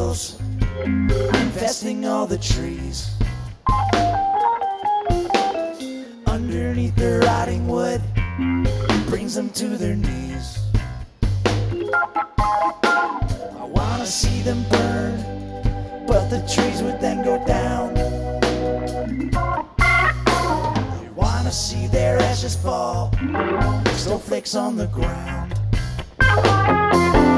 chemicals infesting all the trees. Underneath the rotting wood brings them to their knees. I wanna see them burn, but the trees would then go down. I wanna see their ashes fall, snowflakes on the ground.